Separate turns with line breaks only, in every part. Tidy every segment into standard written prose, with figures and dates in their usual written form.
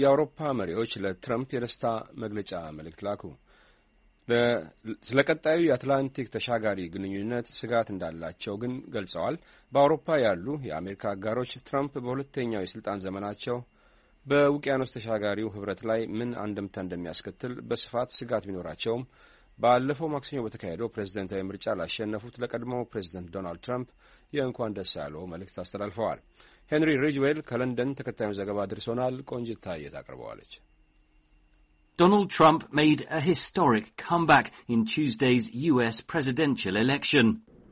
የአውሮፓ መሪዎች ለትራምፕ የደስታ መግለጫ መልእክት ላኩ። ስለ ቀጣዩ የአትላንቲክ ተሻጋሪ ግንኙነት ስጋት እንዳላቸው ግን ገልጸዋል። በአውሮፓ ያሉ የአሜሪካ አጋሮች ትራምፕ በሁለተኛው የስልጣን ዘመናቸው በውቅያኖስ ተሻጋሪው ህብረት ላይ ምን አንድምታ እንደሚያስከትል በስፋት ስጋት ቢኖራቸውም ባለፈው ማክሰኞ በተካሄደው ፕሬዝደንታዊ ምርጫ ላሸነፉት ለቀድሞው ፕሬዝደንት ዶናልድ ትራምፕ የእንኳን ደስ ያለው መልእክት አስተላልፈዋል። ሄንሪ ሪጅዌል ከለንደን ተከታዩን ዘገባ አድርሶናል። ቆንጅት ታየት አቅርበዋለች።
Donald Trump made a historic comeback in Tuesday's US presidential election.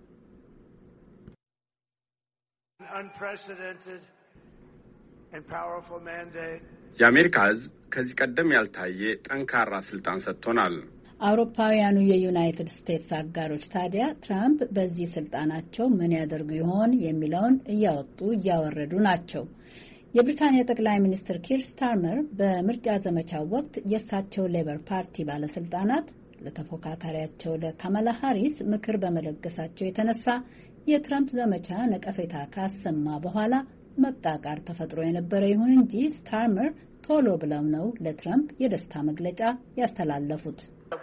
An unprecedented and powerful mandate.
የአሜሪካ ሕዝብ ከዚህ ቀደም ያልታየ ጠንካራ ስልጣን ሰጥቶናል።
አውሮፓውያኑ የዩናይትድ ስቴትስ አጋሮች ታዲያ ትራምፕ በዚህ ስልጣናቸው ምን ያደርጉ ይሆን የሚለውን እያወጡ እያወረዱ ናቸው። የብሪታንያ ጠቅላይ ሚኒስትር ኪር ስታርመር በምርጫ ዘመቻው ወቅት የእሳቸው ሌበር ፓርቲ ባለስልጣናት ለተፎካካሪያቸው ለካማላ ሃሪስ ምክር በመለገሳቸው የተነሳ የትራምፕ ዘመቻ ነቀፌታ ካሰማ በኋላ መቃቃር ተፈጥሮ የነበረ ይሁን እንጂ ስታርመር ቶሎ ብለው ነው ለትራምፕ የደስታ መግለጫ ያስተላለፉት።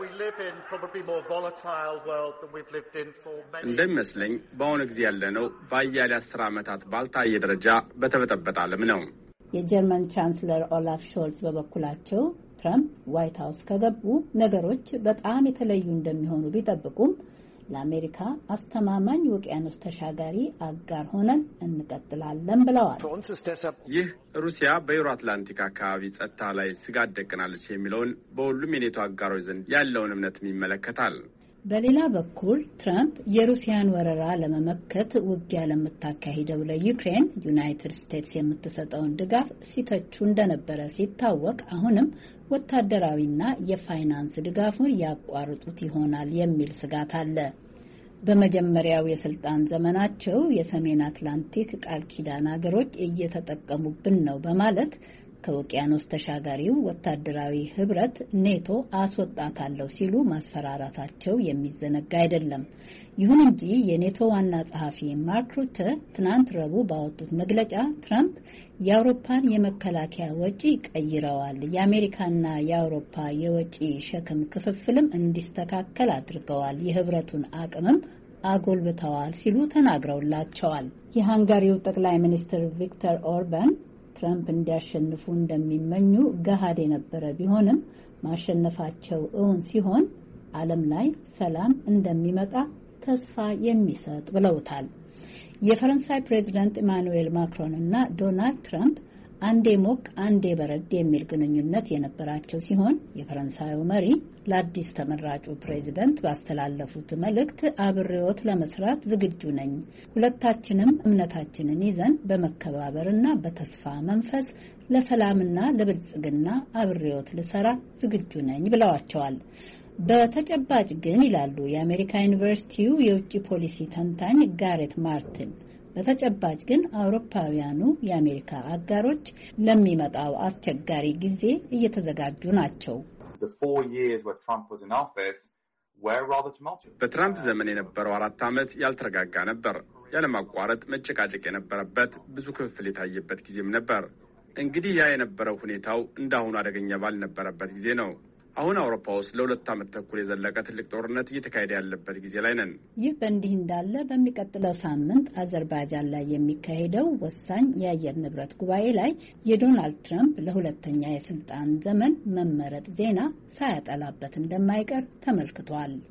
እንደሚመስለኝ በአሁኑ ጊዜ ያለነው በአያሌ 10 ዓመታት ባልታየ ደረጃ በተበጠበጠ ዓለም ነው።
የጀርመን ቻንስለር ኦላፍ ሾልዝ በበኩላቸው ትራምፕ ዋይት ሀውስ ከገቡ ነገሮች በጣም የተለዩ እንደሚሆኑ ቢጠብቁም ለአሜሪካ አስተማማኝ ውቅያኖስ ተሻጋሪ አጋር ሆነን እንቀጥላለን ብለዋል።
ይህ ሩሲያ በዩሮ አትላንቲክ አካባቢ ጸጥታ ላይ ስጋት ደቅናለች የሚለውን በሁሉም የኔቶ አጋሮች ዘንድ ያለውን እምነትም ይመለከታል።
በሌላ በኩል ትራምፕ የሩሲያን ወረራ ለመመከት ውጊያ ለምታካሂደው ለዩክሬን ዩናይትድ ስቴትስ የምትሰጠውን ድጋፍ ሲተቹ እንደነበረ ሲታወቅ አሁንም ወታደራዊና የፋይናንስ ድጋፉን ያቋርጡት ይሆናል የሚል ስጋት አለ። በመጀመሪያው የስልጣን ዘመናቸው የሰሜን አትላንቲክ ቃል ኪዳን ሀገሮች እየተጠቀሙብን ነው በማለት ከውቅያኖስ ተሻጋሪው ወታደራዊ ህብረት ኔቶ አስወጣታለሁ ሲሉ ማስፈራራታቸው የሚዘነጋ አይደለም። ይሁን እንጂ የኔቶ ዋና ጸሐፊ ማርክ ሩተ ትናንት ረቡዕ ባወጡት መግለጫ ትራምፕ የአውሮፓን የመከላከያ ወጪ ቀይረዋል፣ የአሜሪካና የአውሮፓ የወጪ ሸክም ክፍፍልም እንዲስተካከል አድርገዋል፣ የህብረቱን አቅምም አጎልብተዋል ሲሉ ተናግረውላቸዋል። የሃንጋሪው ጠቅላይ ሚኒስትር ቪክተር ኦርባን ትራምፕ እንዲያሸንፉ እንደሚመኙ ገሃድ የነበረ ቢሆንም ማሸነፋቸው እውን ሲሆን ዓለም ላይ ሰላም እንደሚመጣ ተስፋ የሚሰጥ ብለውታል። የፈረንሳይ ፕሬዚዳንት ኢማኑኤል ማክሮን እና ዶናልድ ትራምፕ አንዴ ሞቅ አንዴ በረድ የሚል ግንኙነት የነበራቸው ሲሆን የፈረንሳዩ መሪ ለአዲስ ተመራጩ ፕሬዚደንት ባስተላለፉት መልእክት አብሬዎት ለመስራት ዝግጁ ነኝ፣ ሁለታችንም እምነታችንን ይዘን በመከባበርና በተስፋ መንፈስ ለሰላምና ለብልጽግና አብሬዎት ልሰራ ዝግጁ ነኝ ብለዋቸዋል። በተጨባጭ ግን ይላሉ የአሜሪካ ዩኒቨርሲቲው የውጭ ፖሊሲ ተንታኝ ጋሬት ማርቲን፣ በተጨባጭ ግን አውሮፓውያኑ የአሜሪካ አጋሮች ለሚመጣው አስቸጋሪ ጊዜ እየተዘጋጁ ናቸው።
በትራምፕ ዘመን የነበረው 4 ዓመት ያልተረጋጋ ነበር። ያለማቋረጥ መጨቃጨቅ የነበረበት፣ ብዙ ክፍፍል የታየበት ጊዜም ነበር። እንግዲህ ያ የነበረው ሁኔታው እንዳሁኑ አደገኛ ባልነበረበት ጊዜ ነው። አሁን አውሮፓ ውስጥ ለ2 ዓመት ተኩል የዘለቀ ትልቅ ጦርነት እየተካሄደ ያለበት ጊዜ ላይ ነን።
ይህ በእንዲህ እንዳለ በሚቀጥለው ሳምንት አዘርባይጃን ላይ የሚካሄደው ወሳኝ የአየር ንብረት ጉባኤ ላይ የዶናልድ ትራምፕ ለሁለተኛ የስልጣን ዘመን መመረጥ ዜና ሳያጠላበት እንደማይቀር ተመልክቷል።